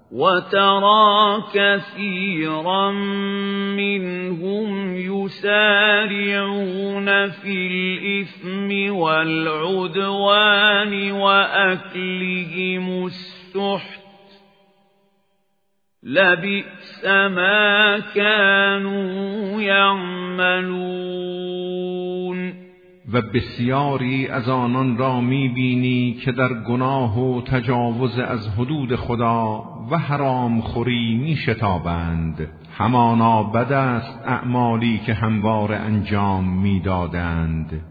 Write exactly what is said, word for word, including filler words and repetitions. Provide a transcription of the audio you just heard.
وترى كثيرا منهم يسارعون في الإثم والعدوان وأكلهم السحت لبئس ما كانوا يعملون. و بسیاری از آنان را می‌بینی که در گناه و تجاوز از حدود خدا و حرام خوری می‌شتابند. همانا بد است اعمالی که همواره انجام می‌دادند.